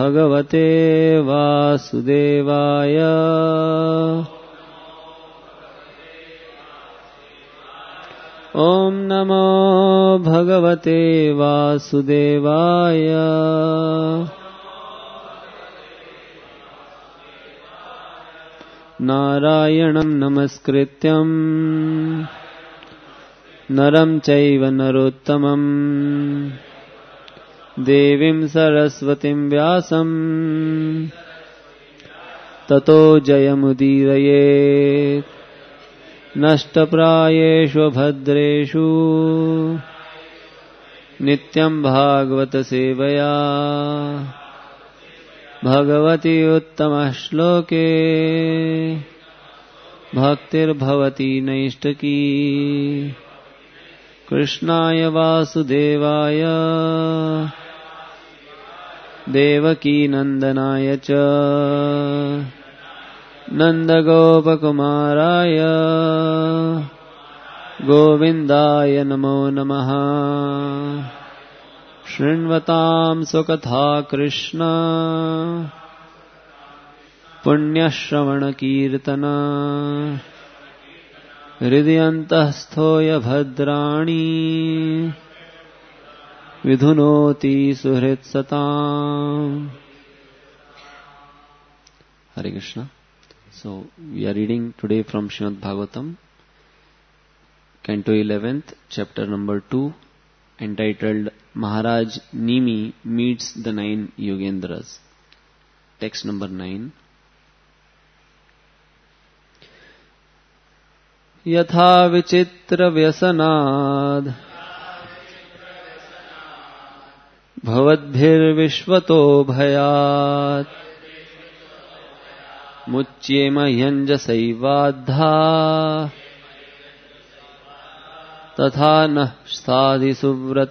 भगवते वासुदेवाय। ॐ नमो भगवते वासुदेवाय। नारायणं नमस्कृत्यं नरं चैव नरोत्तमं देवीं सरस्वतीं व्यासं ततो जयमुदीरयेत्। नष्टप्रायेषु भद्रेषु नित्यं भागवत सेवया भगवती उत्तमः श्लोके भक्तिर्भवती नैष्टकी। कृष्णाय वासुदेवाय देवकी नंदनाय च नन्दगोपकुमाराय गोविन्दाय नमो नमः। शृण्वतां स्वकथा कृष्ण पुण्यश्रवणकीर्तन हृदयन्तःस्थो भद्राणि विधुनोति सुहृत्सताम्। Hare Krishna. So we are reading today from Srimad Bhagavatam, Canto 11th, chapter number 2, entitled Maharaj Nimi Meets the Nine Yogendras. Text number 9. यथा विचित्र व्यसनाद् भवद्भिर्विश्वतो भयात् मुच्येम ह्यञ्जसैवाद्धा तथा नः साधिसुव्रत।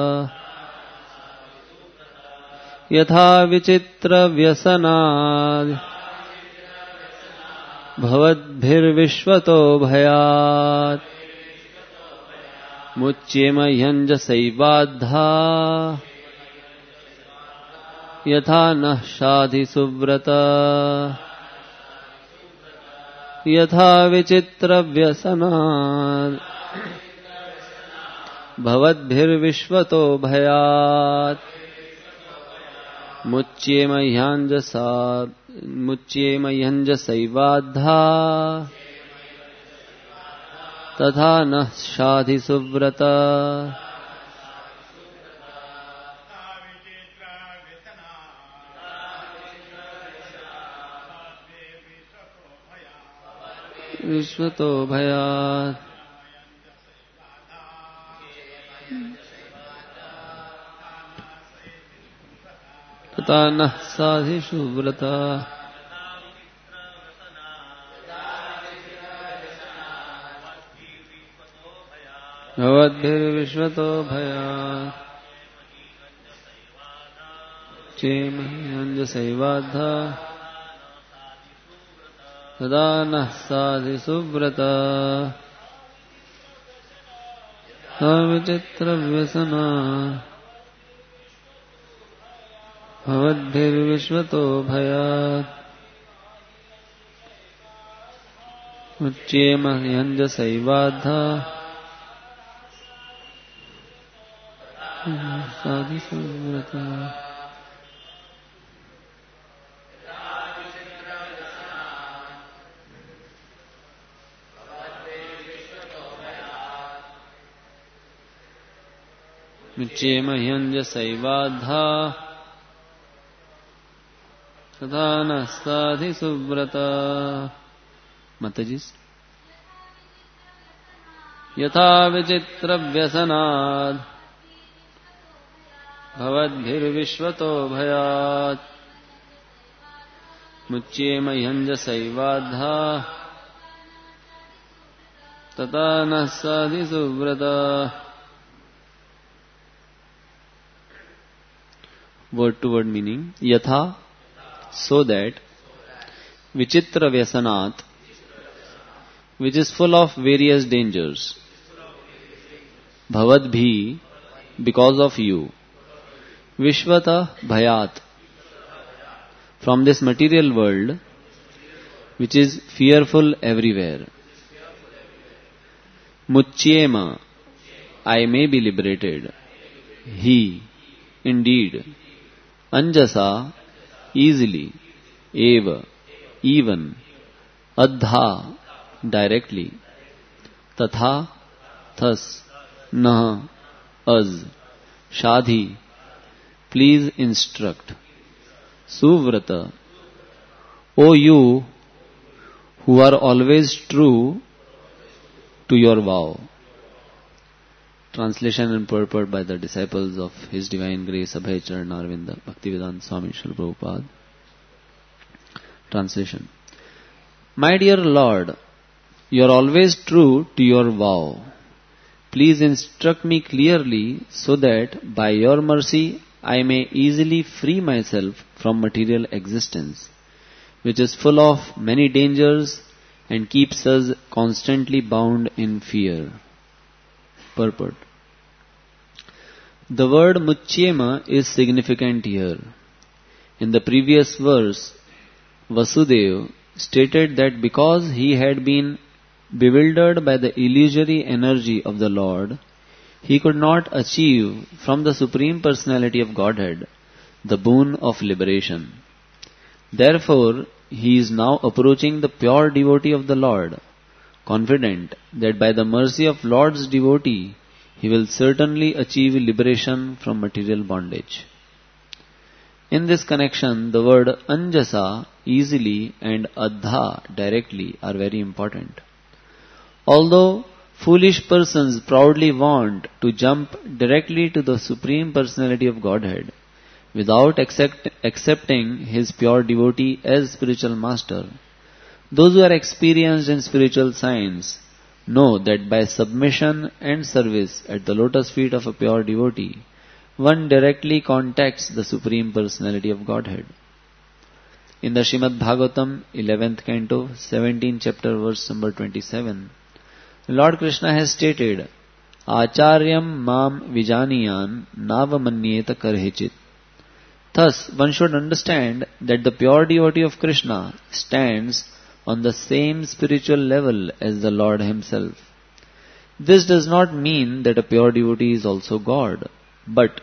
यथा विचित्र व्यसनाद् भवद्भिर्विश्वतो भयात् मुच्येम ह्यञ्जसैवाद्धा यथा नः साधिसुव्रत। यथा विचित्र व्यसनाद् भवद्भिर्विश्वतो भयात् मुच्येम ह्यञ्जसैवाद्धा तथा नः साधिसुव्रत। विश्वतो भयात् तथा नः साधिसुव्रत। भवद्भिर्विश्वतो भयात् मुच्येम ह्यञ्जसैवाद्धा तथा नः साधिसुव्रत। विचित्र व्यसनाद् भवद्भिर्विश्वतो भयात् मुच्येम ह्यञ्जसैवाद्धा साधिसुव्रत। मुच्येम ह्यञ्जसैवाद्धा तथा नः साधिसुव्रत। माताजी। यथा विचित्र व्यसनाद् भवद्भिर्विश्वतो भयात् मुच्येम ह्यञ्जसैवाद्धा तथा नः साधिसुव्रत। Word to word meaning. Yatha, so that. Vichitra Vyasanat, which is full of various dangers. Bhavadbhi, because of you. Vishvata Bhayat, from this material world, which is fearful everywhere. Muchyema, I may be liberated. He, indeed. Anjasa, easily. Eva, even. Adha, directly. Tatha, thus. Nah, us. Shadhi, please instruct. Suvrata, O you who are always true to your vow. Translation and purport by the disciples of His Divine Grace Abhay Charan Arvinda Bhaktivedanta Swami Srila Prabhupada. Translation. My dear Lord, you are always true to your vow. Please instruct me clearly so that by your mercy I may easily free myself from material existence, which is full of many dangers and keeps us constantly bound in fear. Purport. The word Muchyema is significant here. In the previous verse, Vasudeva stated that because he had been bewildered by the illusory energy of the Lord, he could not achieve from the Supreme Personality of Godhead the boon of liberation. Therefore, he is now approaching the pure devotee of the Lord, confident that by the mercy of Lord's devotee, he will certainly achieve liberation from material bondage. In this connection, the word Anjasa, easily, and Adha, directly, are very important. Although foolish persons proudly want to jump directly to the Supreme Personality of Godhead without accepting His pure devotee as spiritual master, those who are experienced in spiritual science know that by submission and service at the lotus feet of a pure devotee, one directly contacts the Supreme Personality of Godhead. In the Srimad Bhagavatam, 11th canto, 17th chapter, verse number 27, Lord Krishna has stated, Acharyam mam vijaniyan navamanyeta karhichit. Thus, one should understand that the pure devotee of Krishna stands on the same spiritual level as the Lord Himself. This does not mean that a pure devotee is also God, but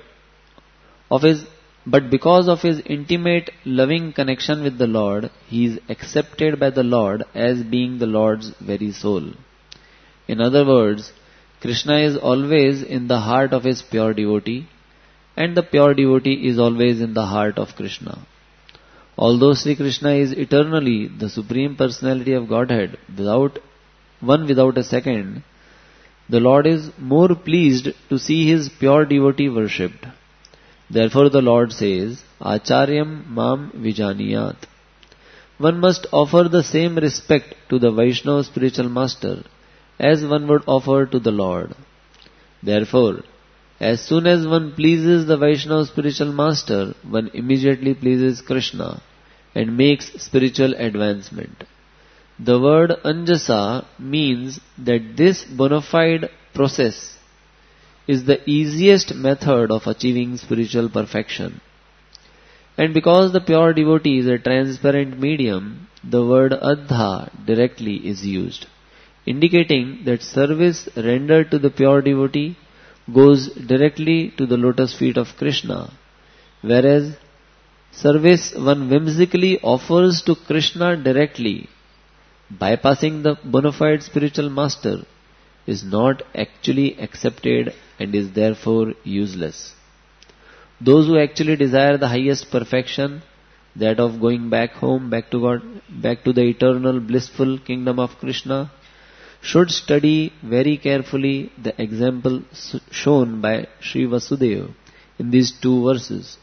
because of his intimate loving connection with the Lord, he is accepted by the Lord as being the Lord's very soul. In other words, Krishna is always in the heart of his pure devotee, and the pure devotee is always in the heart of Krishna. Although Sri Krishna is eternally the Supreme Personality of Godhead, without a second, the Lord is more pleased to see His pure devotee worshipped. Therefore the Lord says, Acharyam mam vijaniyat. One must offer the same respect to the Vaishnava spiritual master as one would offer to the Lord. Therefore, as soon as one pleases the Vaishnava spiritual master, one immediately pleases Krishna and makes spiritual advancement. The word Anjasa means that this bona fide process is the easiest method of achieving spiritual perfection. And because the pure devotee is a transparent medium, the word Adha directly is used, indicating that service rendered to the pure devotee goes directly to the lotus feet of Krishna, whereas service one whimsically offers to Krishna directly, bypassing the bona fide spiritual master, is not actually accepted and is therefore useless. Those who actually desire the highest perfection, that of going back home, back to God, back to the eternal blissful kingdom of Krishna, should study very carefully the example shown by Sri Vasudeva in these two verses.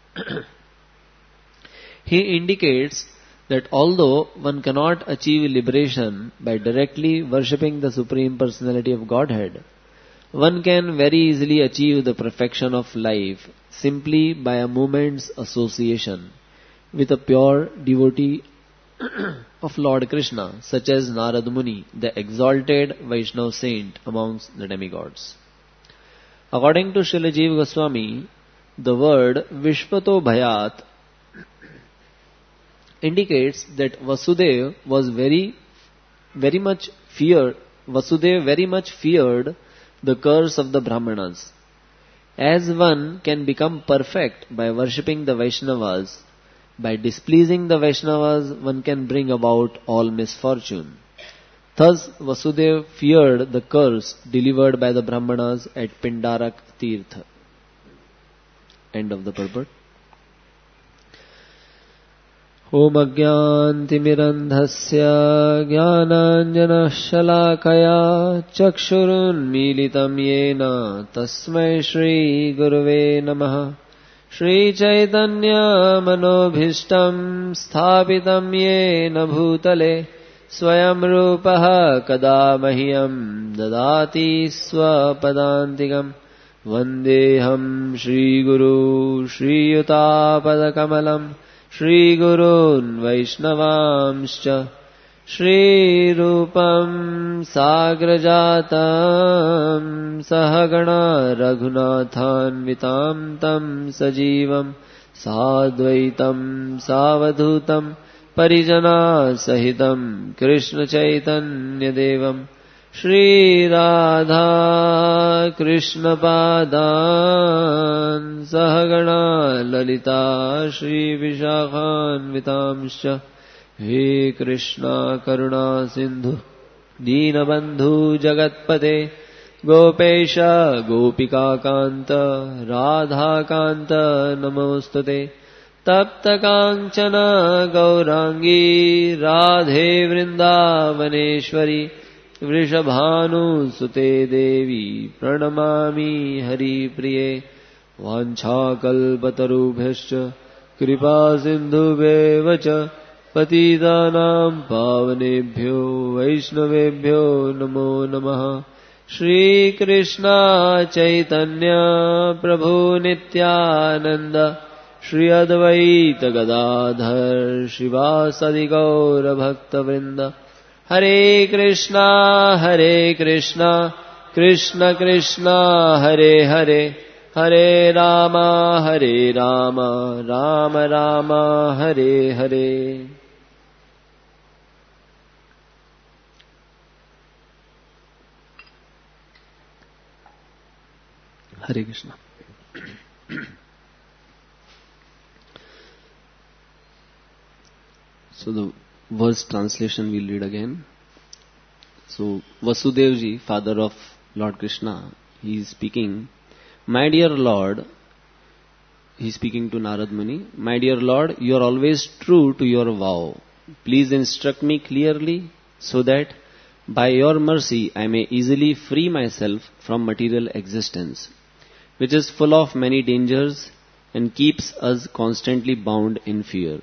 He indicates that although one cannot achieve liberation by directly worshipping the Supreme Personality of Godhead, one can very easily achieve the perfection of life simply by a moment's association with a pure devotee of Lord Krishna, such as Narad Muni, the exalted Vaishnava saint amongst the demigods. According to Srila Jiva Goswami, the word Vishvato Bhayat indicates that Vasudeva was very much feared. Vasudeva very much feared the curse of the Brahmanas. As one can become perfect by worshipping the Vaishnavas, by displeasing the Vaishnavas, one can bring about all misfortune. Thus, Vasudeva feared the curse delivered by the Brahmanas at Pindarak Tirtha. End of the purport. Om Ajnantimirandhasya Jnananjana Shalakaya Chakshurunmilitam Yena Tasmai Shri Gurave Namaha. Shri Chaitanya Manobhishtam Sthapitam Yena Bhutale Swayam Rupaha Kada Mahyam Dadati Swapadantikam Vandeham Shri Guru Shri Yutapadakamalam Shri Gurun Vaishnavamscha Shri Rupam Sagrajatam Sahagana Raghunathanvitam Tam Sajivam Sadvaitam Savadhutam Parijana Sahitam Krishna Chaitanya Devam Shri Radha Krishna Padan Sahagana Lalita Shri Vishakhan Vitamscha He Krishna Karuna Sindhu Deenabandhu Jagatpate Gopesha Gopika Kanta Radha Kanta Namostate Tapta Kanchana Gaurangi Radhe Vrindavaneshwari Vrishabhanu Sute Devi Pranamami Hari Priye Vancha Kalpatarubhyascha Kripa Sindhubhevacha Patitanam Pavanebhyo Vaishnavebhyo Namo Namaha Shri Krishna Chaitanya Prabhu Nityananda Shri Advaita Gadadhar Shivasadi Gaura Bhakta Vrinda Hare Krishna Krishna Krishna Hare Hare Hare Rama Rama Rama Hare Hare. Hare Krishna. So the verse translation we'll read again. So Vasudevji, father of Lord Krishna, he is speaking, my dear Lord, he is speaking to Narad Muni, my dear Lord, you are always true to your vow. Please instruct me clearly so that by your mercy I may easily free myself from material existence, which is full of many dangers and keeps us constantly bound in fear.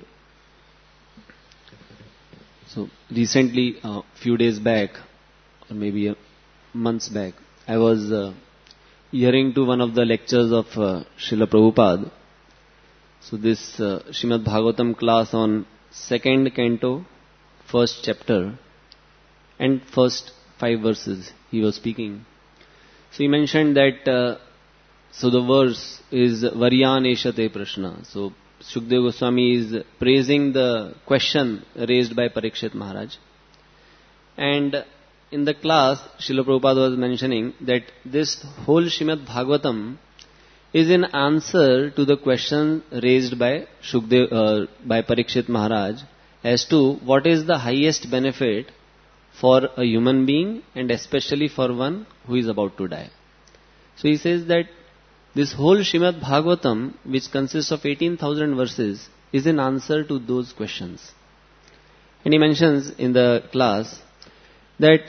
So recently, a few days back, or maybe months back, I was hearing to one of the lectures of Srila Prabhupada. So this Srimad Bhagavatam class on second canto, first chapter, and first 5 verses he was speaking. So he mentioned that, so the verse is Varyan Eshate Prashna. So Shukdev Goswami is praising the question raised by Parikshit Maharaj. And in the class, Srila Prabhupada was mentioning that this whole Srimad Bhagavatam is in answer to the question raised by by Parikshit Maharaj as to what is the highest benefit for a human being and especially for one who is about to die. So he says that this whole Srimad Bhagavatam, which consists of 18,000 verses, is in answer to those questions. And he mentions in the class that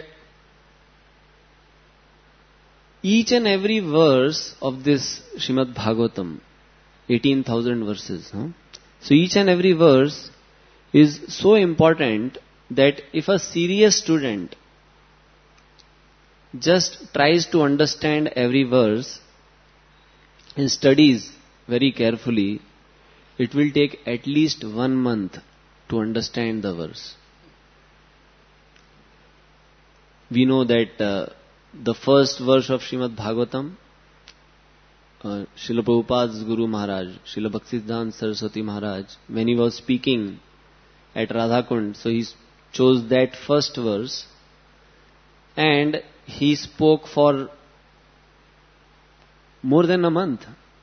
each and every verse of this Srimad Bhagavatam, 18,000 verses, so each and every verse is so important that if a serious student just tries to understand every verse and studies very carefully, it will take at least 1 month to understand the verse. We know that the first verse of Srimad Bhagavatam, Srila Prabhupada's Guru Maharaj, Srila Bhaktisiddhanta Saraswati Maharaj, when he was speaking at Radhakund. So he chose that first verse and he spoke for more than a month.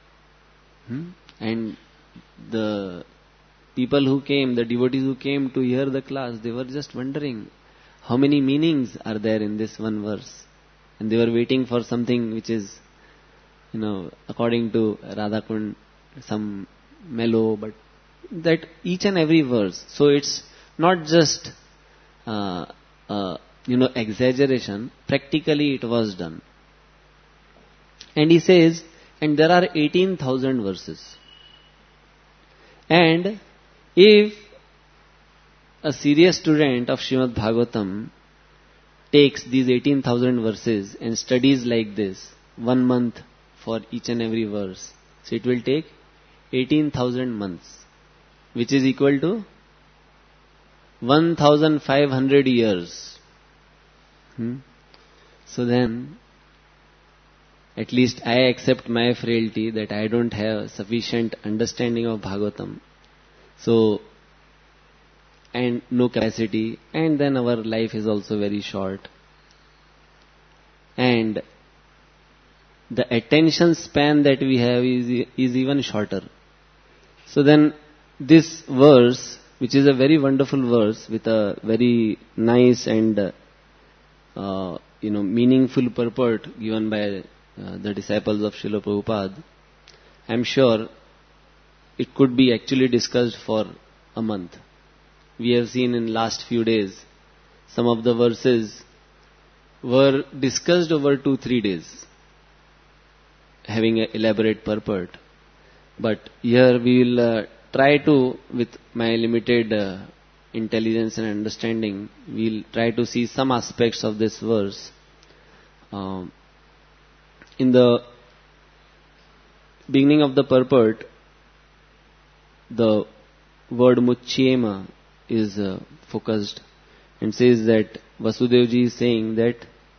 And the people who came, the devotees who came to hear the class, they were just wondering how many meanings are there in this one verse. And they were waiting for something which is, according to Radhakund, some mellow, but that each and every verse. So it's not just, exaggeration. Practically it was done. And he says, and there are 18,000 verses. And if a serious student of Srimad Bhagavatam takes these 18,000 verses and studies like this, 1 month for each and every verse, so it will take 18,000 months, which is equal to 1,500 years. So then, at least I accept my frailty that I don't have sufficient understanding of Bhagavatam. So, and no capacity, and then our life is also very short. And the attention span that we have is even shorter. So then this verse, which is a very wonderful verse with a very nice and meaningful purport given by the disciples of Srila Prabhupada, I'm sure it could be actually discussed for a month. We have seen in last few days, some of the verses were discussed over 2-3 days, having an elaborate purport. But here we will try to, with my limited intelligence and understanding, we'll try to see some aspects of this verse. In the beginning of the purport, the word Muchyema is focused and says that Vasudevji is saying that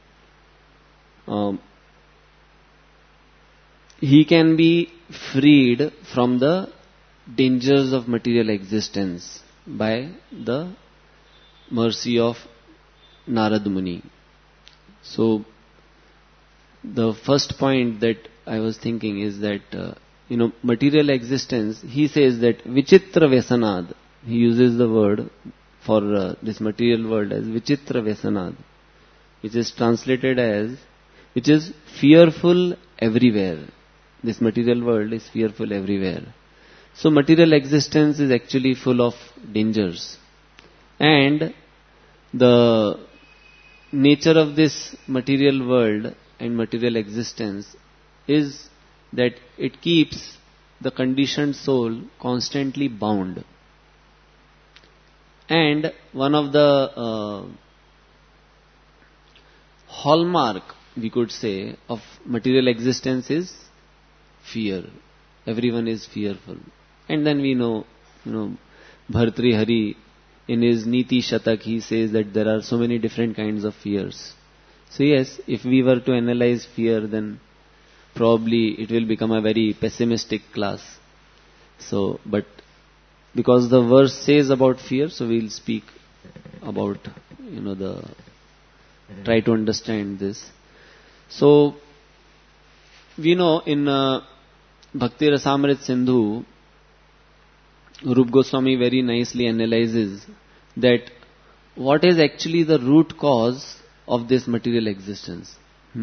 he can be freed from the dangers of material existence by the mercy of Narad Muni. So, the first point that I was thinking is that, material existence, he says that Vichitra Vesanad, he uses the word for this material world as Vichitra Vesanad, which is translated as, which is fearful everywhere. This material world is fearful everywhere. So material existence is actually full of dangers. And the nature of this material world and material existence is that it keeps the conditioned soul constantly bound. And one of the hallmark, we could say, of material existence is fear. Everyone is fearful. And then we know, Bhartri Hari, in his Niti Shatak, he says that there are so many different kinds of fears. So yes, if we were to analyze fear, then probably it will become a very pessimistic class. So, but because the verse says about fear, so we'll speak about, try to understand this. So, we know in Bhakti Rasamrit Sindhu, Rup Goswami very nicely analyzes that what is actually the root cause of this material existence.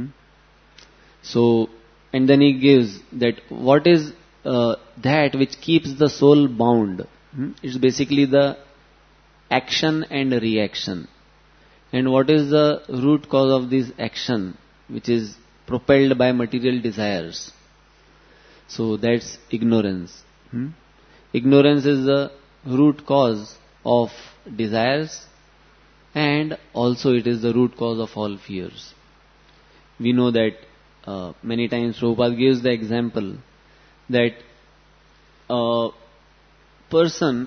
So, and then he gives that what is that which keeps the soul bound. It's basically the action and reaction. And what is the root cause of this action, which is propelled by material desires? So that's ignorance. Ignorance is the root cause of desires, and also it is the root cause of all fears. We know that many times Prabhupada gives the example that a person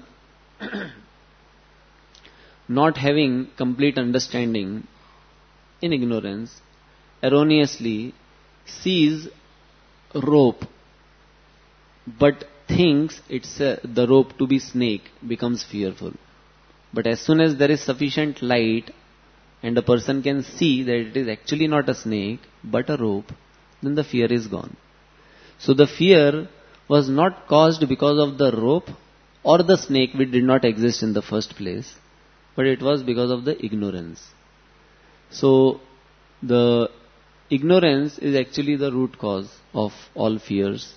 not having complete understanding, in ignorance, erroneously sees rope, but thinks it's the rope to be snake, becomes fearful. But as soon as there is sufficient light and a person can see that it is actually not a snake but a rope, then the fear is gone. So the fear was not caused because of the rope or the snake which did not exist in the first place, but it was because of the ignorance. So the ignorance is actually the root cause of all fears.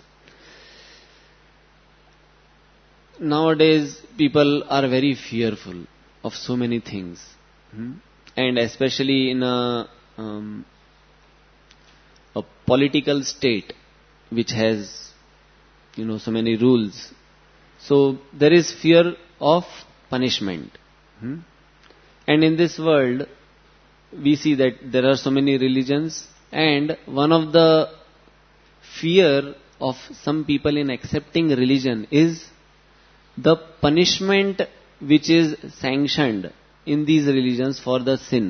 Nowadays, people are very fearful of so many things, and especially in a political state which has, so many rules. So there is fear of punishment, and in this world, we see that there are so many religions, and one of the fear of some people in accepting religion is the punishment which is sanctioned in these religions for the sin.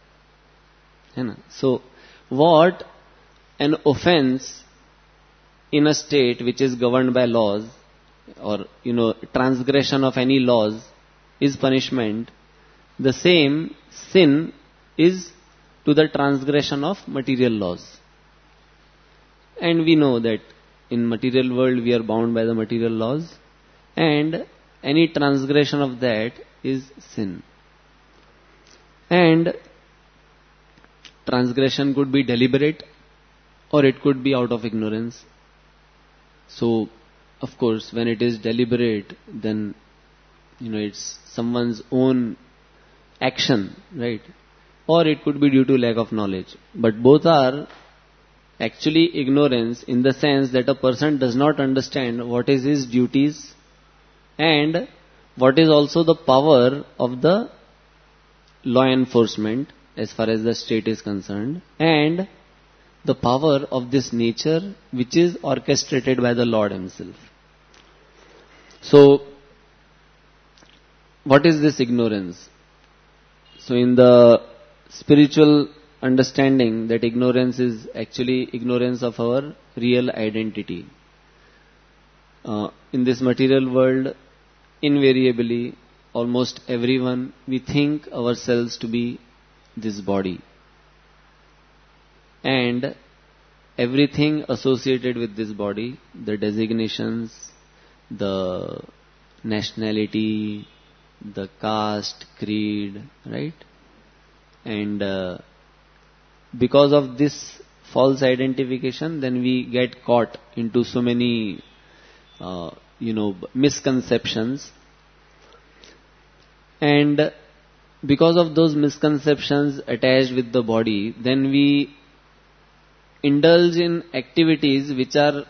So, what an offense in a state which is governed by laws, or transgression of any laws is punishment, the same sin is to the transgression of material laws. And we know that in material world we are bound by the material laws, and any transgression of that is sin. And transgression could be deliberate or it could be out of ignorance. So, of course, when it is deliberate, then it's someone's own action, right? Or it could be due to lack of knowledge. But both are actually ignorance, in the sense that a person does not understand what is his duties and what is also the power of the law enforcement as far as the state is concerned, and the power of this nature which is orchestrated by the Lord Himself. So, what is this ignorance? So, in the spiritual understanding, that ignorance is actually ignorance of our real identity. In this material world, invariably, almost everyone, we think ourselves to be this body. And everything associated with this body, the designations, the nationality, the caste, creed, right? And because of this false identification, then we get caught into so many misconceptions, and because of those misconceptions attached with the body, then we indulge in activities which are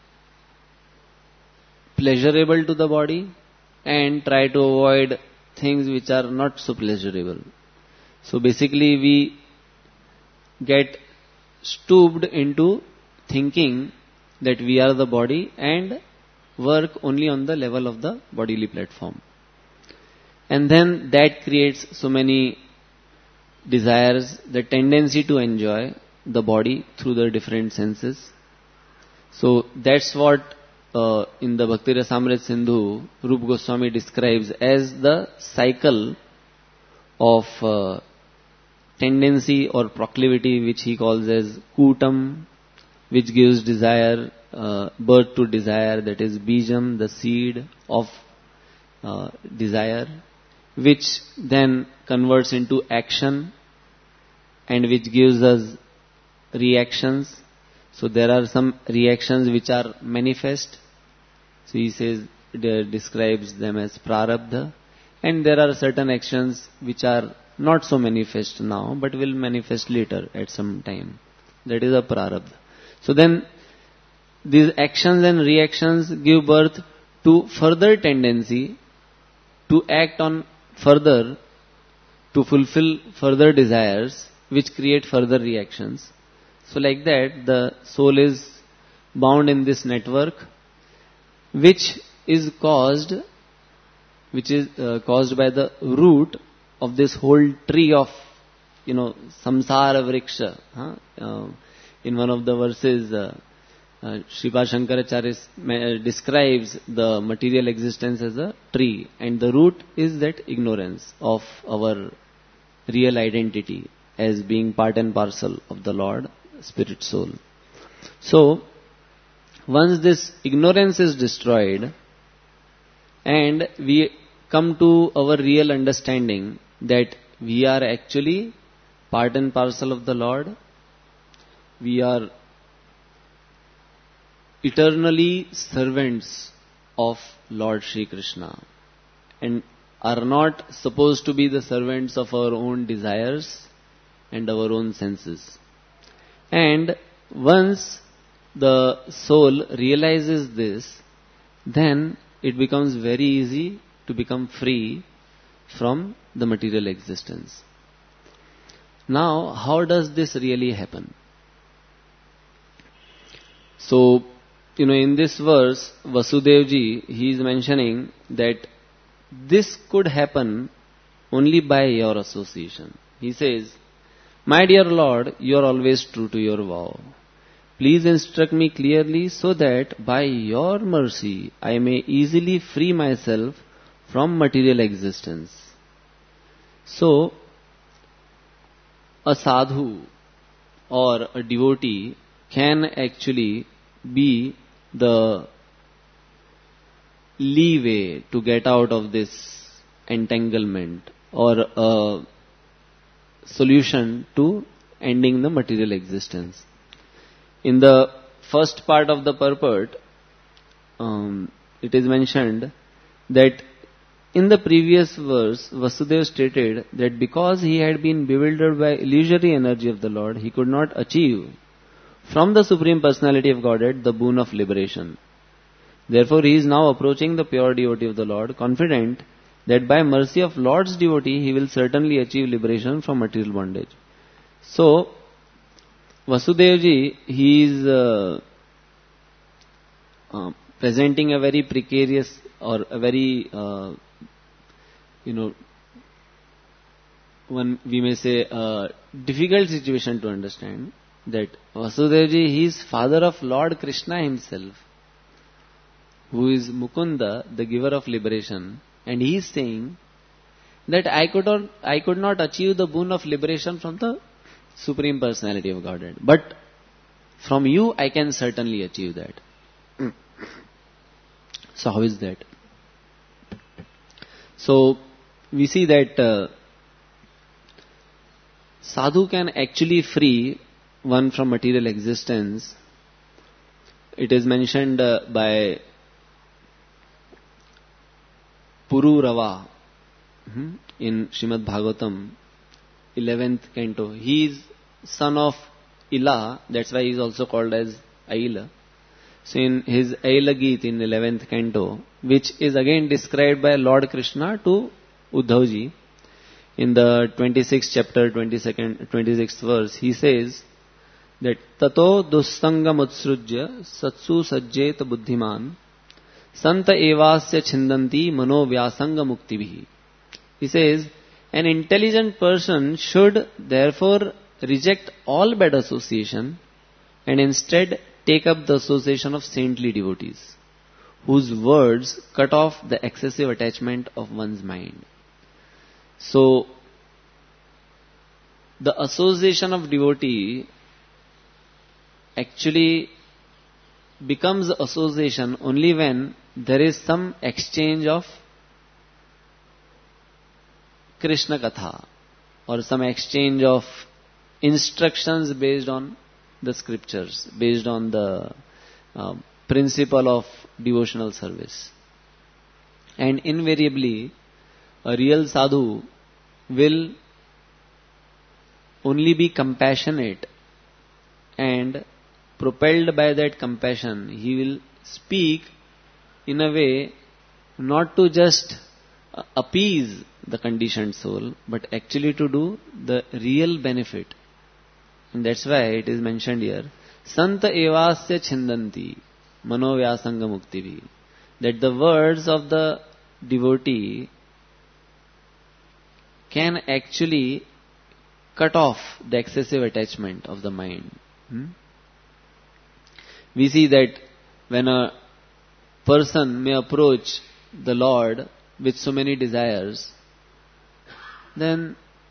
pleasurable to the body and try to avoid things which are not so pleasurable. So basically we get stooped into thinking that we are the body and work only on the level of the bodily platform. And then that creates so many desires, the tendency to enjoy the body through the different senses. So that's what in the Bhakti Rasamrita Sindhu, Rupa Goswami describes as the cycle of tendency or proclivity, which he calls as kutam, which gives desire, birth to desire, that is bijam, the seed of desire, which then converts into action and which gives us reactions. So there are some reactions which are manifest. So he says, describes them as prarabdha, and there are certain actions which are not so manifest now, but will manifest later at some time. That is a prarabdha. So then these actions and reactions give birth to further tendency to act on further, to fulfill further desires, which create further reactions. So like that, the soul is bound in this network, which is caused by the root of this whole tree of, samsara vriksha. In one of the verses, Sripad Shankaracharya describes the material existence as a tree, and the root is that ignorance of our real identity as being part and parcel of the Lord, Spirit, Soul. So, once this ignorance is destroyed and we come to our real understanding that we are actually part and parcel of the Lord, we are eternally servants of Lord Shri Krishna and are not supposed to be the servants of our own desires and our own senses. And once the soul realizes this, then it becomes very easy to become free from the material existence. Now, how does this really happen? So, in this verse, Vasudevji, he is mentioning that this could happen only by your association. He says, "My dear Lord, you are always true to your vow. Please instruct me clearly so that by your mercy I may easily free myself from material existence." So, a sadhu or a devotee can actually be the leeway to get out of this entanglement or a solution to ending the material existence. In the first part of the purport, it is mentioned that in the previous verse, Vasudeva stated that because he had been bewildered by illusory energy of the Lord, he could not achieve from the Supreme Personality of Godhead the boon of liberation. Therefore, he is now approaching the pure devotee of the Lord, confident that by mercy of Lord's devotee, he will certainly achieve liberation from material bondage. So, Vasudevji, he is presenting a very precarious or a very, one we may say difficult situation to understand. That Vasudevji, he is father of Lord Krishna himself, who is Mukunda, the giver of liberation, and he is saying that I could not achieve the boon of liberation from the Supreme Personality of Godhead, but from you I can certainly achieve that. So how is that? So we see that sadhu can actually free one from material existence. It is mentioned by Pururava in Srimad Bhagavatam, 11th canto. He is son of Ila, that's why he is also called as Aila. So in his Aila Geet in 11th canto, which is again described by Lord Krishna to Uddhavji, in the 26th chapter, 26th verse, he says that Tato dussangam utsrujya satsu sajjet buddhiman santa evasya chindanti mano vyasanga muktibhi. He says, an intelligent person should therefore reject all bad association and instead take up the association of saintly devotees, whose words cut off the excessive attachment of one's mind. So, the association of devotee actually becomes association only when there is some exchange of Krishna Katha or some exchange of instructions based on the scriptures, based on the principle of devotional service. And invariably, a real sadhu will only be compassionate, and propelled by that compassion, he will speak in a way not to just appease the conditioned soul, but actually to do the real benefit. And that's why it is mentioned here, Santa evasya chindanti mano vyasanga muktivi, that the words of the devotee can actually cut off the excessive attachment of the mind. we see that when a person may approach the Lord with so many desires, then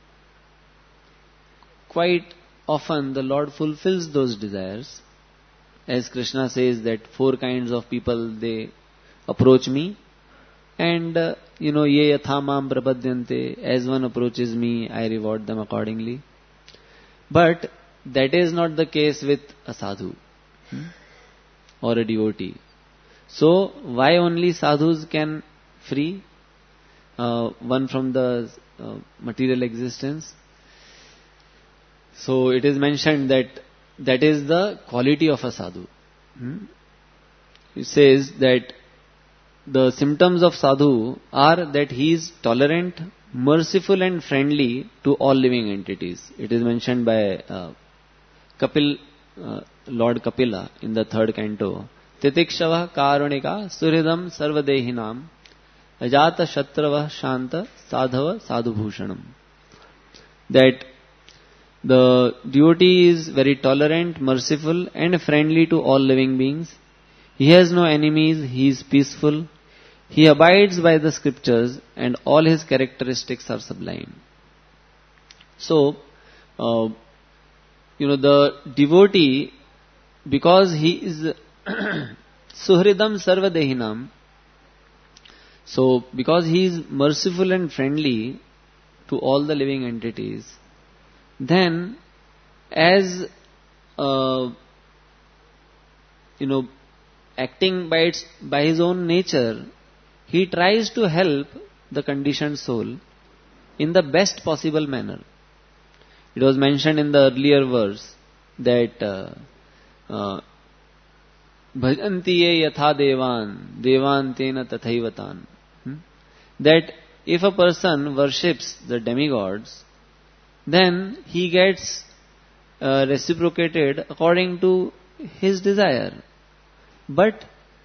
quite often the Lord fulfills those desires. As Krishna says that 4 kinds of people, they approach me, and ye yatha mam prapadyante, as one approaches me, I reward them accordingly. But that is not the case with a sadhu or a devotee. So why only sadhus can free one from the material existence? So it is mentioned that is the quality of a sadhu. It says that the symptoms of sadhu are that he is tolerant, merciful and friendly to all living entities. It is mentioned by Lord Kapila in the 3rd canto. Titikshava karunika suhridam sarvadehinam ajata shatrava shanta sadhava sadhubhushanam. That the devotee is very tolerant, merciful and friendly to all living beings. He has no enemies, he is peaceful, he abides by the scriptures and all his characteristics are sublime. So, the devotee, because he is suhridam sarvadehinam, so because he is merciful and friendly to all the living entities, then as acting by his own nature, he tries to help the conditioned soul in the best possible manner. It was mentioned in the earlier verse that bhajanti ye yatha devan tena tathaivatan. That if a person worships the demigods, then he gets reciprocated according to his desire. But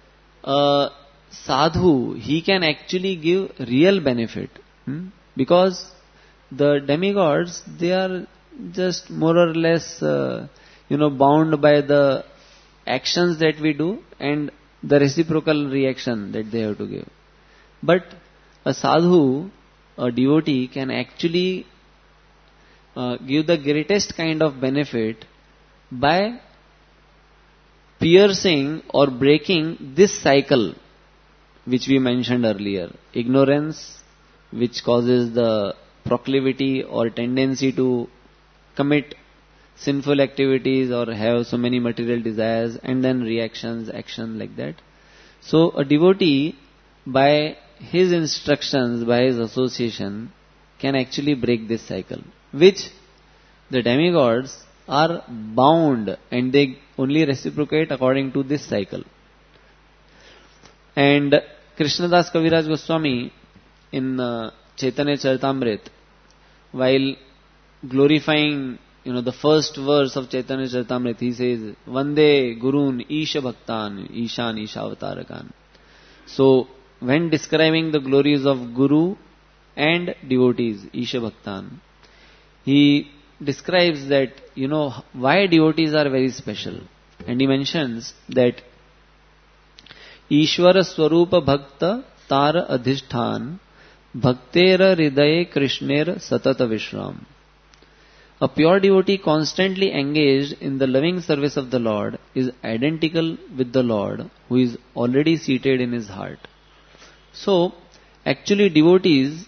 sadhu, he can actually give real benefit, because the demigods, they are just more or less bound by the actions that we do and the reciprocal reaction that they have to give. But a sadhu, a devotee, can actually give the greatest kind of benefit by piercing or breaking this cycle which we mentioned earlier. Ignorance, which causes the proclivity or tendency to commit sinful activities or have so many material desires, and then reactions, action like that. So a devotee, by his instructions, by his association, can actually break this cycle, which the demigods are bound and they only reciprocate according to this cycle. And Krishnadas Kaviraj Goswami in Chaitanya Charitamrita, while glorifying the first verse of Chaitanya Charitamrita, he says, Vande Gurun Isha Bhaktan Ishan Ishavatarakan. So when describing the glories of Guru and devotees, Isha Bhaktan, he describes that, why devotees are very special. And he mentions that Ishvara Swarupa Bhakta Tara Adhishthan Bhaktera Hridaye Krishnera Satata Vishram. A pure devotee constantly engaged in the loving service of the Lord is identical with the Lord who is already seated in his heart. So, actually devotees,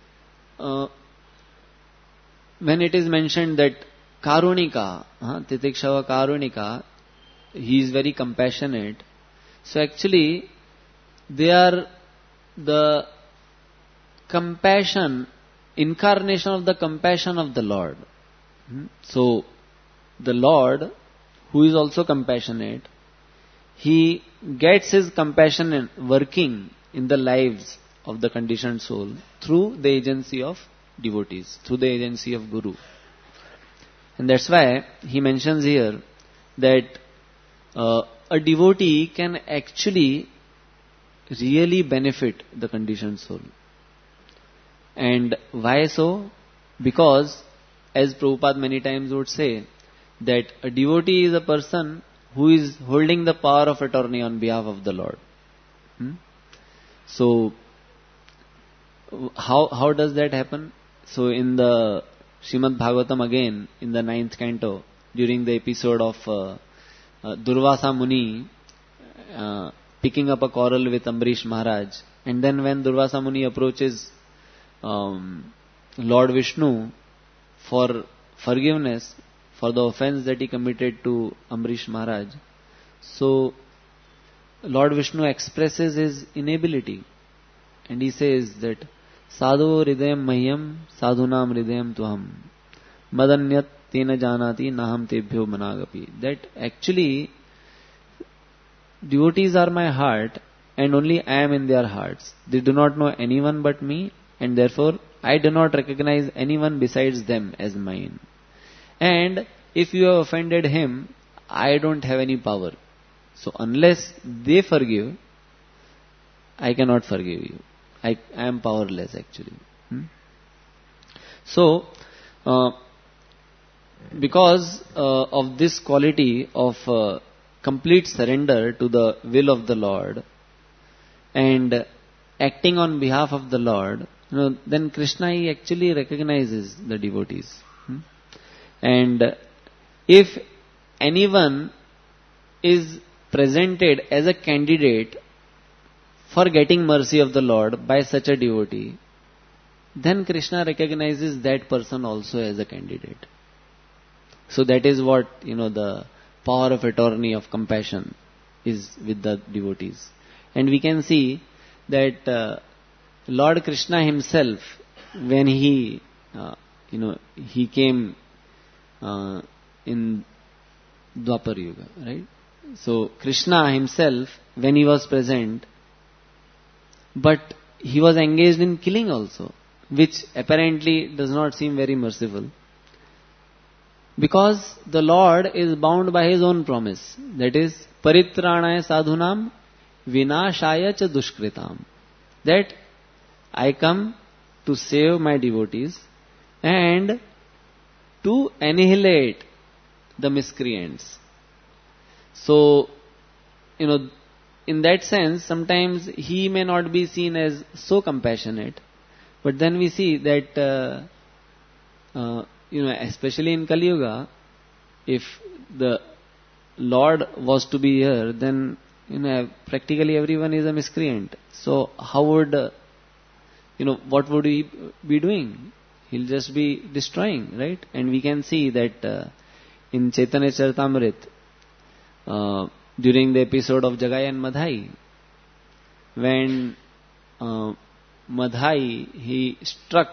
when it is mentioned that Karunika, Titikshava Karunika, he is very compassionate. So actually, they are the compassion, incarnation of the compassion of the Lord. So, the Lord, who is also compassionate, he gets his compassion working in the lives of the conditioned soul through the agency of devotees, through the agency of Guru. And that's why he mentions here that a devotee can actually really benefit the conditioned soul. And why so? Because, as Prabhupada many times would say, that a devotee is a person who is holding the power of attorney on behalf of the Lord. So, how does that happen? So, in the Srimad Bhagavatam again, in the 9th canto, during the episode of Durvasa Muni picking up a quarrel with Ambarish Maharaj, and then when Durvasa Muni approaches Lord Vishnu for forgiveness for the offense that he committed to Ambarish Maharaj, so Lord Vishnu expresses his inability, and he says that Sadhu hridayam mahyam sadhunam hridayam tuham madanyat tena janati naham tebhyo managapi. That actually devotees are my heart and only I am in their hearts. They do not know anyone but me, and therefore I do not recognize anyone besides them as mine. And if you have offended him, I don't have any power. So unless they forgive, I cannot forgive you. I am powerless actually. So, because of this quality of complete surrender to the will of the Lord and acting on behalf of the Lord, then Krishna, he actually recognizes the devotees. And if anyone is presented as a candidate for getting mercy of the Lord by such a devotee, then Krishna recognizes that person also as a candidate. So that is what, the power of attorney of compassion is with the devotees. And we can see that Lord Krishna himself, when he came in Dwapar Yuga, right? So Krishna himself, when he was present, but he was engaged in killing also, which apparently does not seem very merciful. Because the Lord is bound by his own promise. That is, paritranaya sadhunam vinashaya cha dushkritam. That I come to save my devotees and to annihilate the miscreants. So, in that sense, sometimes he may not be seen as so compassionate. But then we see that, especially in Kali Yuga, if the Lord was to be here, then, practically everyone is a miscreant. So how would, what would he be doing? He'll just be destroying, right? And we can see that in Chaitanya Charitamrita, during the episode of Jagai and Madhai, when Madhai, he struck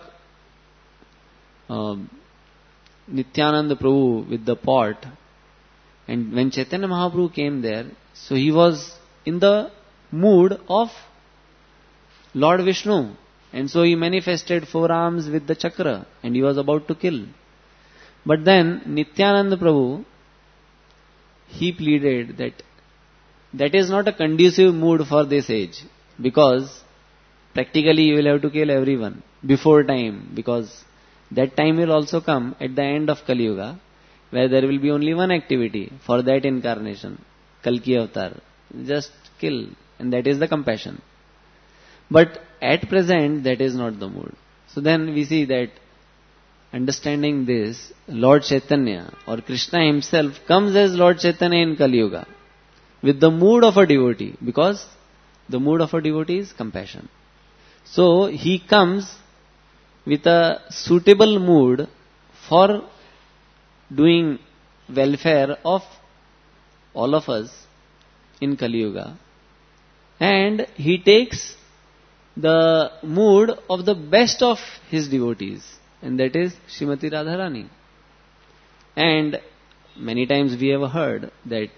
Nityananda Prabhu with the pot, and when Chaitanya Mahaprabhu came there, so he was in the mood of Lord Vishnu, and so he manifested 4 arms with the chakra, and he was about to kill. But then Nityananda Prabhu, he pleaded that is not a conducive mood for this age, because practically you will have to kill everyone before time, because that time will also come at the end of Kali Yuga, where there will be only one activity for that incarnation, Kalki Avatar. Just kill, and that is the compassion. But at present, that is not the mood. So then we see that, understanding this, Lord Chaitanya or Krishna himself comes as Lord Chaitanya in Kali Yuga with the mood of a devotee, because the mood of a devotee is compassion. So he comes with a suitable mood for doing welfare of all of us in Kali Yuga, and he takes the mood of the best of his devotees, and that is Srimati Radharani. And many times we have heard that,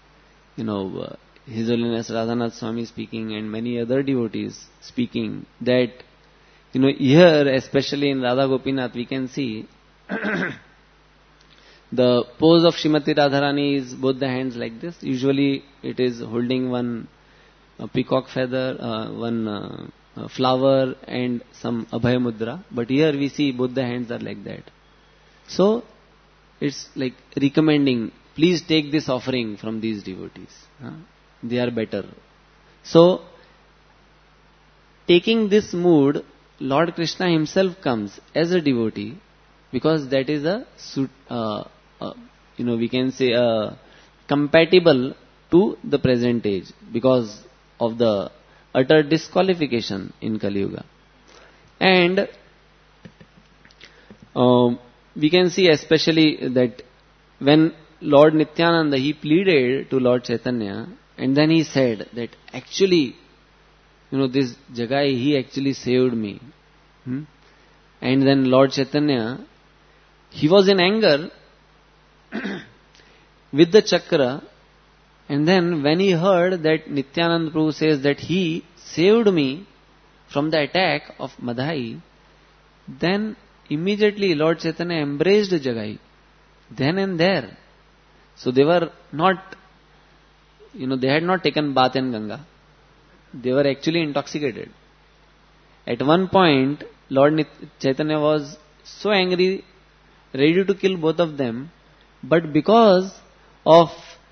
His Holiness Radhanath Swami speaking and many other devotees speaking that, here, especially in Radha Gopinath, we can see the pose of Srimati Radharani is both the hands like this. Usually it is holding one peacock feather, one flower and some Abhay Mudra. But here we see both the hands are like that. So it's like recommending please take this offering from these devotees. They are better. So, taking this mood, Lord Krishna himself comes as a devotee, because that is we can say compatible to the present age, because of the utter disqualification in Kali Yuga. And we can see especially that when Lord Nityananda, he pleaded to Lord Chaitanya, and then he said that actually, this Jagai, he actually saved me. And then Lord Chaitanya, he was in anger with the chakra, and then when he heard that Nityananda Prabhu says that he saved me from the attack of Madhai, then immediately Lord Chaitanya embraced Jagai, then and there. So they were not, they had not taken bath in Ganga. They were actually intoxicated. At one point, Lord Chaitanya was so angry, ready to kill both of them, but because of,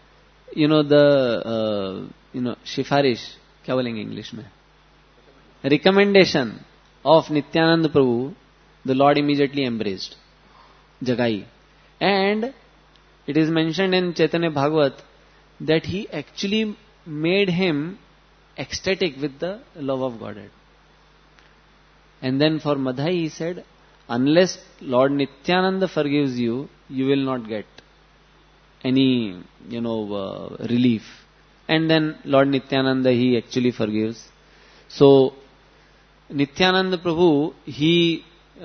the Shifarish, क्या बोलेंगे English में, recommendation of Nityananda Prabhu, the Lord immediately embraced Jagai. And it is mentioned in Chaitanya Bhagavat that he actually made him ecstatic with the love of Godhead. And then for Madhai he said, unless Lord Nityananda forgives you, you will not get any, relief. And then Lord Nityananda, he actually forgives. So, Nityananda Prabhu, he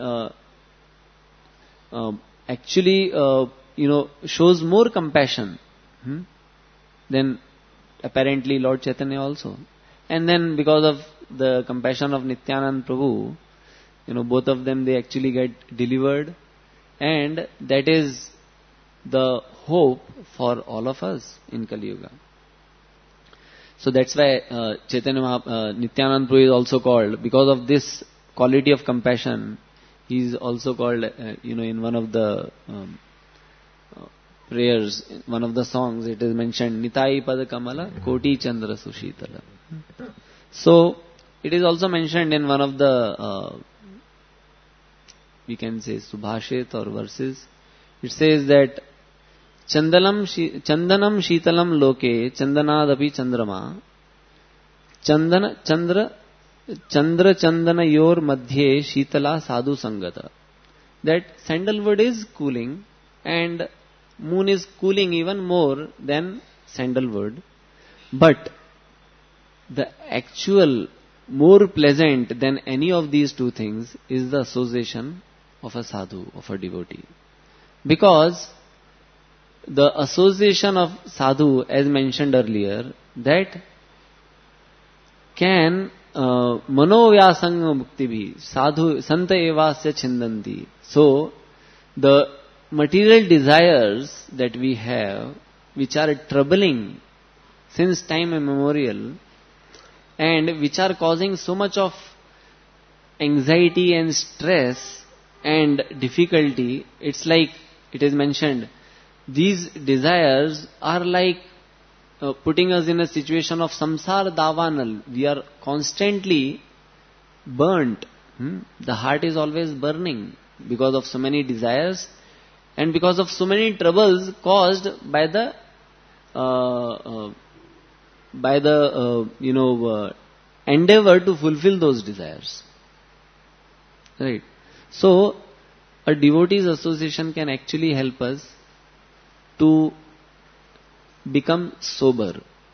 actually, shows more compassion than apparently Lord Chaitanya also. And then because of the compassion of Nityananda Prabhu, both of them, they actually get delivered. And that is the hope for all of us in Kali Yuga. So that's why Nityananda Prabhu is also called, because of this quality of compassion, he is also called, in one of the prayers, one of the songs, it is mentioned, Nitai Pada Kamala Koti Chandra Sushitala. So, it is also mentioned in one of the, we can say, Subhashit or verses. It says that, Chandanam Shitalam Loke Chandanadapi Chandrama Chandra Chandana Yor Madhye Shitala Sadhu Sangata. That sandalwood is cooling and moon is cooling even more than sandalwood. But the actual more pleasant than any of these two things is the association of a sadhu, of a devotee. Because the association of sadhu, as mentioned earlier, that can manovyasanga mukti bhi sadhu santa evasya chindanti. So the material desires that we have, which are troubling since time immemorial, and which are causing so much of anxiety and stress and difficulty, it's like it is mentioned, these desires are like putting us in a situation of samsara davanal. We are constantly burnt. The heart is always burning because of so many desires and because of so many troubles caused by the endeavor to fulfill those desires. Right. So, a devotees association can actually help us to become sober.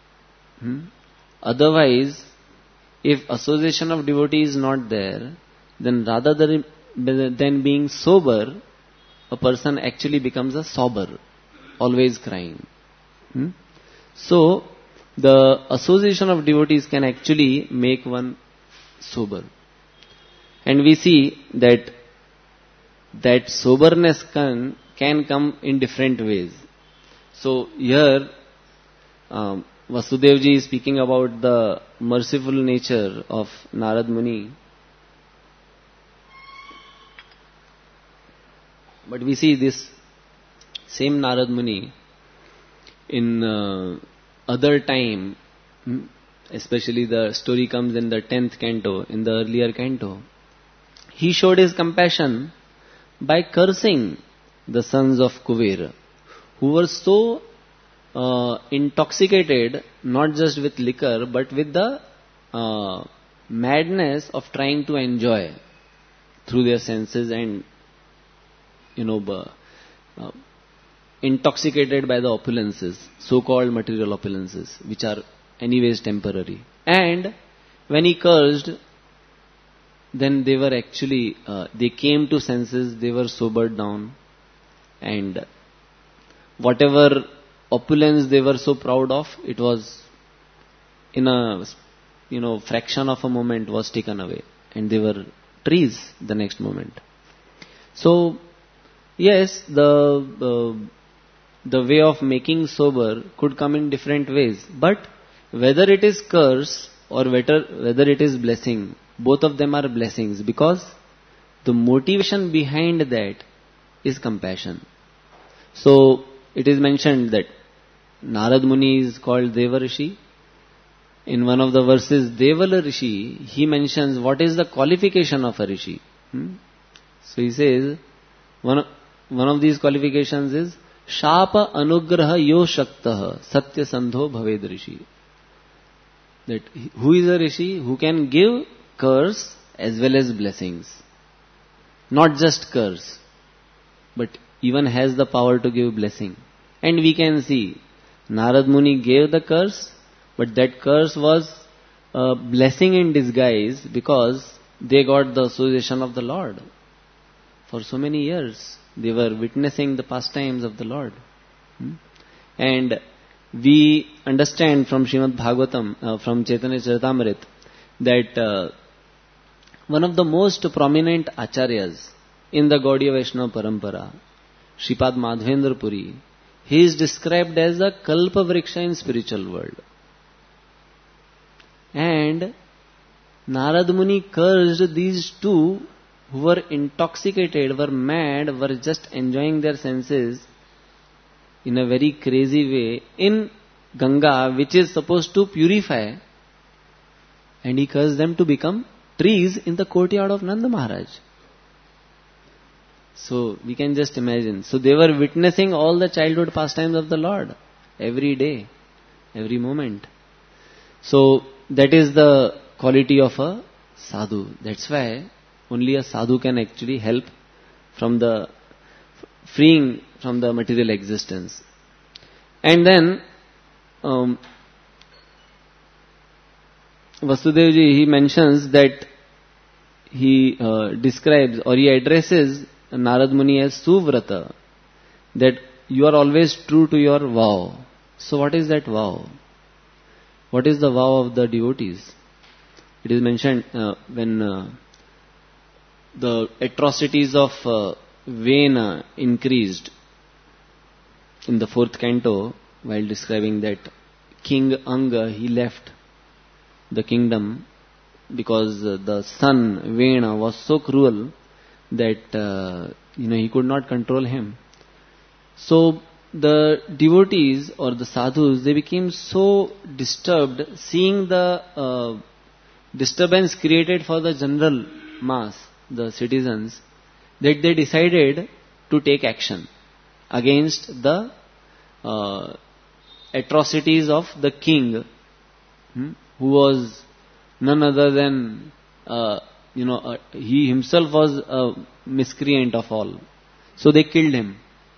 Otherwise, if association of devotees is not there, then rather than being sober, a person actually becomes a sober, always crying. So, the association of devotees can actually make one sober. And we see that soberness can come in different ways. So here, Vasudevji is speaking about the merciful nature of Narad Muni. But we see this same Narad Muni, in other time, especially the story comes in the 10th canto, in the earlier canto, he showed his compassion by cursing the sons of Kuver, who were so intoxicated, not just with liquor, but with the madness of trying to enjoy through their senses and, intoxicated by the opulences, so-called material opulences, which are anyways temporary. And when he cursed, then they were actually, they came to senses, they were sobered down, and whatever opulence they were so proud of, it was in a, fraction of a moment was taken away, and they were trees the next moment. So, yes, the way of making sober could come in different ways, but whether it is curse or whether it is blessing, both of them are blessings, because the motivation behind that is compassion. So, it is mentioned that Narad Muni is called Deva Rishi. In one of the verses, Devala Rishi, he mentions what is the qualification of a Rishi. So he says, one of these qualifications is Shapa Anugraha Yo Shaktaha Satya Sandho Bhaved Rishi. That who is a Rishi? Who can give curse as well as blessings. Not just curse, but even has the power to give blessing. And we can see, Narad Muni gave the curse, but that curse was a blessing in disguise, because they got the association of the Lord. For so many years, they were witnessing the pastimes of the Lord. And we understand from Srimad Bhagavatam, from Chaitanya Charitamrita, that one of the most prominent acharyas in the Gaudiya Vaishnava Parampara, Shripad Madhavendra Puri, he is described as a Kalpa Vriksha in spiritual world. And Narad Muni cursed these two who were intoxicated, were mad, were just enjoying their senses in a very crazy way in Ganga, which is supposed to purify, and he cursed them to become trees in the courtyard of Nanda Maharaj. So we can just imagine. So they were witnessing all the childhood pastimes of the Lord every day, every moment. So that is the quality of a sadhu. That's why only a sadhu can actually help from the freeing from the material existence. And then Vasudevji, he mentions that he describes or he addresses Narad Muni as Suvrata, that you are always true to your vow. So what is that vow? What is the vow of the devotees? It is mentioned when the atrocities of Vena increased in the 4th canto, while describing that King Anga, he left the kingdom because the son Vena was so cruel that he could not control him. So the devotees or the sadhus, they became so disturbed seeing the disturbance created for the general mass, the citizens, that they decided to take action against the atrocities of the king, who was none other than he himself was a miscreant of all. So they killed him.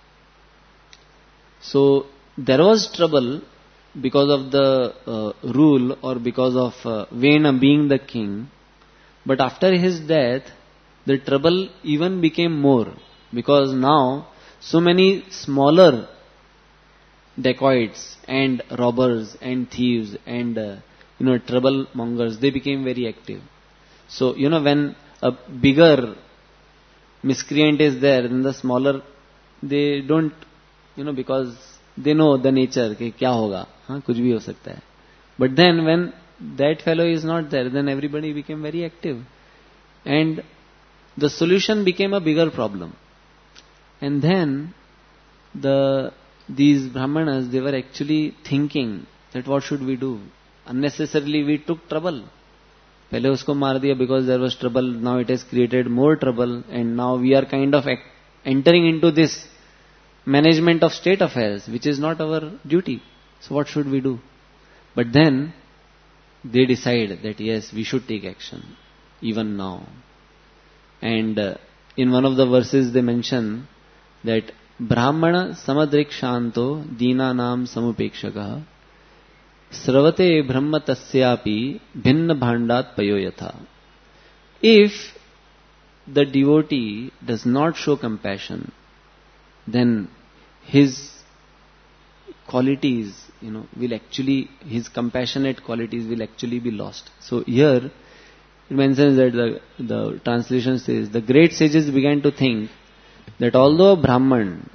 So there was trouble because of the rule or because of Vena being the king. But after his death, the trouble even became more, because now so many smaller dacoits and robbers and thieves and trouble-mongers, they became very active. So, when a bigger miscreant is there, then the smaller, they don't, because they know the nature, कि क्या होगा, कुछ भी हो सकता है. But then when that fellow is not there, then everybody became very active. And the solution became a bigger problem. And then the these Brahmanas, they were actually thinking that what should we do? Unnecessarily we took trouble. पहले उसको मार दिया because there was trouble. Now it has created more trouble, and now we are kind of entering into this management of state affairs, which is not our duty. So what should we do? But then they decide that yes, we should take action even now. And in one of the verses they mention that Brahmana samadrik shanto deenanam samupekshakah Sravate brahma tasyapi bhinna bhandat payoyatha. If the devotee does not show compassion, then his qualities, will actually, his compassionate qualities will actually be lost. So here it mentions that the translation says, the great sages began to think that although Brahman,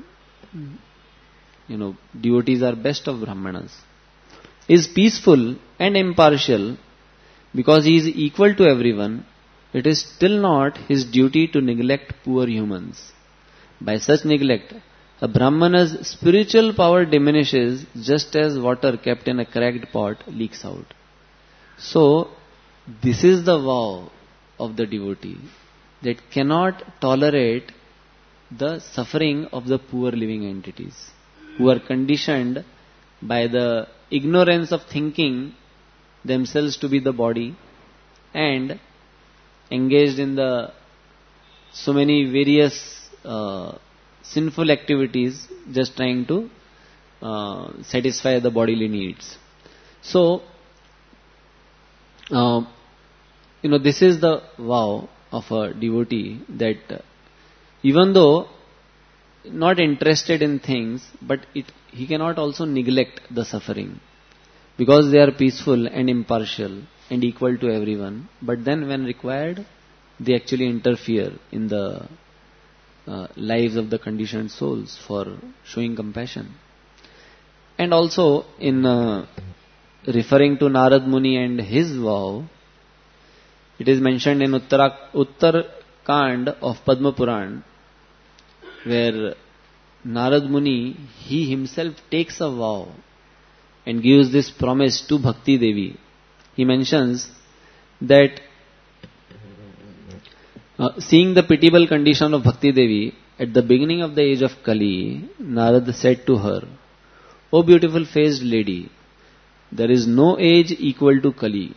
devotees are best of Brahmanas, is peaceful and impartial because he is equal to everyone, it is still not his duty to neglect poor humans. By such neglect, a Brahmana's spiritual power diminishes just as water kept in a cracked pot leaks out. So, this is the vow of the devotee, that cannot tolerate the suffering of the poor living entities who are conditioned by the ignorance of thinking themselves to be the body and engaged in the so many various sinful activities, just trying to satisfy the bodily needs. So, this is the vow of a devotee, that even though not interested in things, but he cannot also neglect the suffering, because they are peaceful and impartial and equal to everyone. But then when required, they actually interfere in the lives of the conditioned souls for showing compassion. And also in referring to Narad Muni and his vow, it is mentioned in Uttar Kand of Padma Puran, where Narad Muni, he himself takes a vow and gives this promise to Bhakti Devi. He mentions that seeing the pitiable condition of Bhakti Devi, at the beginning of the age of Kali, Narad said to her, "O beautiful faced lady, there is no age equal to Kali.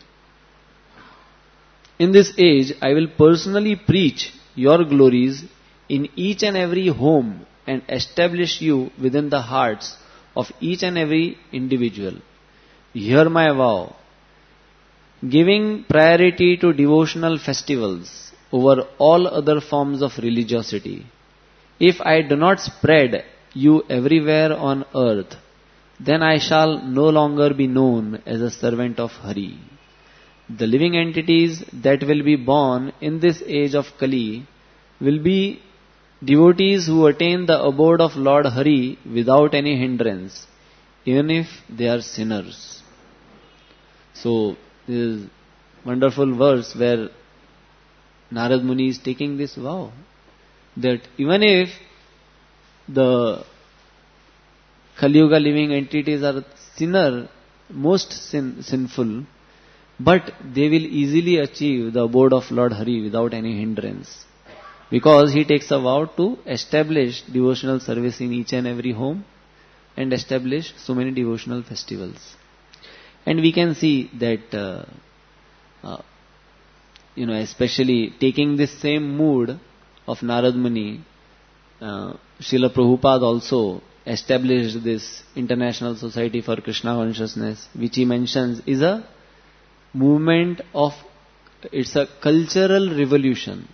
In this age, I will personally preach your glories in each and every home and establish you within the hearts of each and every individual. Hear my vow, giving priority to devotional festivals over all other forms of religiosity. If I do not spread you everywhere on earth, then I shall no longer be known as a servant of Hari. The living entities that will be born in this age of Kali will be devotees who attain the abode of Lord Hari without any hindrance, even if they are sinners." So, this is wonderful verse where Narad Muni is taking this vow, that even if the Kali Yuga living entities are most sinful, but they will easily achieve the abode of Lord Hari without any hindrance, because he takes a vow to establish devotional service in each and every home and establish so many devotional festivals. And we can see that especially taking this same mood of Narad Muni, Srila Prabhupada also established this International Society for Krishna Consciousness, which he mentions is a movement of, it's a cultural revolution,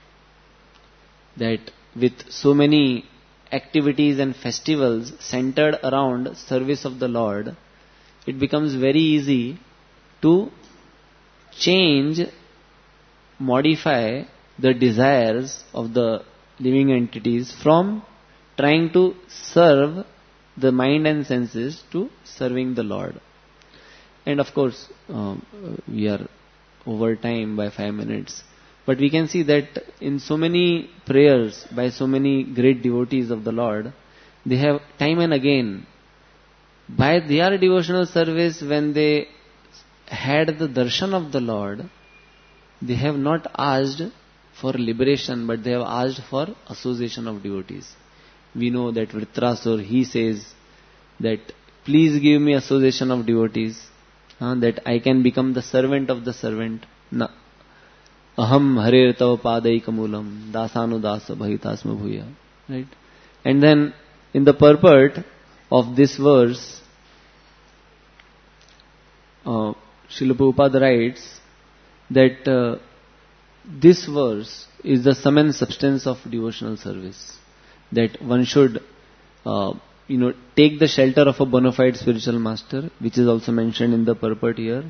that with so many activities and festivals centered around service of the Lord, it becomes very easy to change, modify the desires of the living entities from trying to serve the mind and senses to serving the Lord. And of course, we are over time by 5 minutes. But we can see that in so many prayers by so many great devotees of the Lord, they have time and again, by their devotional service, when they had the darshan of the Lord, they have not asked for liberation, but they have asked for association of devotees. We know that Vritrasur, he says that please give me association of devotees, that I can become the servant of the servant. Aham harer tava padaikamulam dasanu dasa bhajitasma bhuya. Right? And then in the purport of this verse, Srila Prabhupada writes that this verse is the sum and substance of devotional service. That one should, take the shelter of a bona fide spiritual master, which is also mentioned in the purport here.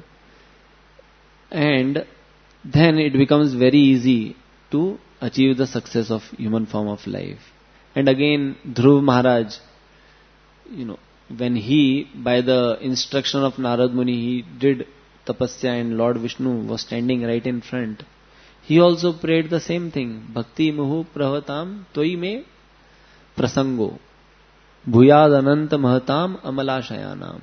And then it becomes very easy to achieve the success of human form of life. And again, Dhruv Maharaj, when he, by the instruction of Narad Muni, he did tapasya and Lord Vishnu was standing right in front, he also prayed the same thing. Bhakti muhu pravatam toi me prasango bhuyad ananta mahatam amalashayanam.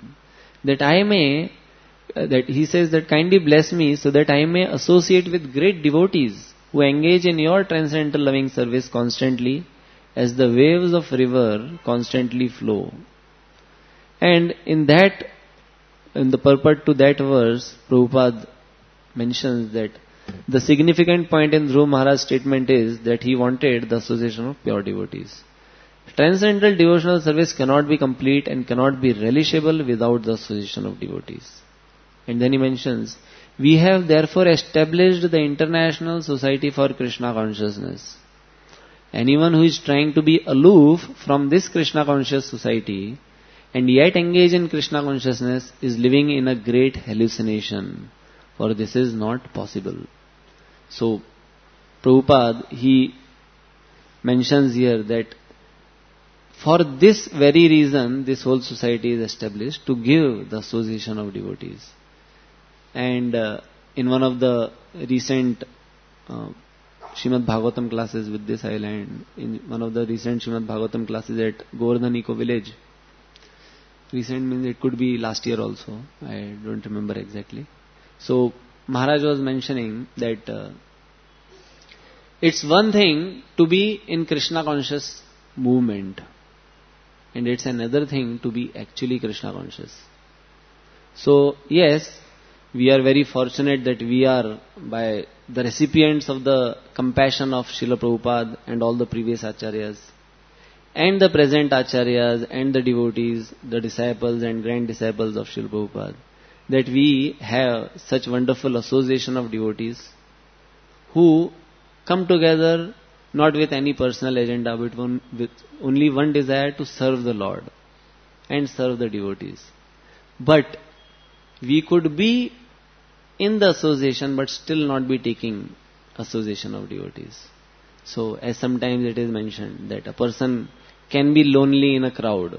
That he says that kindly bless me so that I may associate with great devotees who engage in your transcendental loving service constantly as the waves of river constantly flow. And in the purport to that verse, Prabhupada mentions that the significant point in Dhruv Maharaj's statement is that he wanted the association of pure devotees. Transcendental devotional service cannot be complete and cannot be relishable without the association of devotees. And then he mentions, we have therefore established the International Society for Krishna Consciousness. Anyone who is trying to be aloof from this Krishna Conscious Society and yet engage in Krishna consciousness is living in a great hallucination, for this is not possible. So, Prabhupada, he mentions here that for this very reason, this whole society is established, to give the association of devotees. And in one of the recent Srimad Bhagavatam classes, with this I land, in one of the recent Srimad Bhagavatam classes at Govardhan Eco Village, recent means it could be last year also, I don't remember exactly. So, Maharaj was mentioning that it's one thing to be in Krishna conscious movement, and it's another thing to be actually Krishna conscious. So, yes, we are very fortunate that we are by the recipients of the compassion of Srila Prabhupada and all the previous acharyas, and the present acharyas and the devotees, the disciples and grand disciples of Srila Prabhupada, that we have such wonderful association of devotees who come together not with any personal agenda, but with only one desire to serve the Lord and serve the devotees. But we could be in the association but still not be taking association of devotees. So, as sometimes it is mentioned that a person can be lonely in a crowd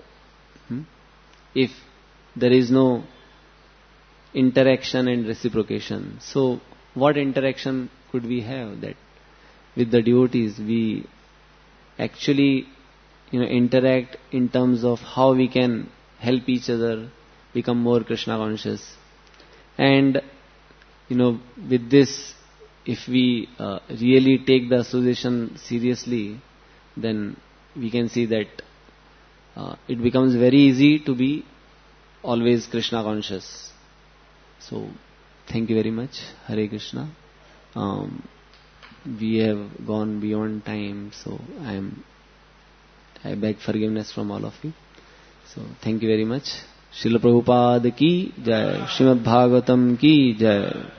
if there is no interaction and reciprocation. So, what interaction could we have? That with the devotees we actually interact in terms of how we can help each other become more Krishna conscious. And with this, if we really take the association seriously, then we can see that it becomes very easy to be always Krishna conscious. So, thank you very much. Hare Krishna. We have gone beyond time, so I beg forgiveness from all of you. So, thank you very much. Srila Prabhupada ki jai, Srimad Bhagavatam ki jai.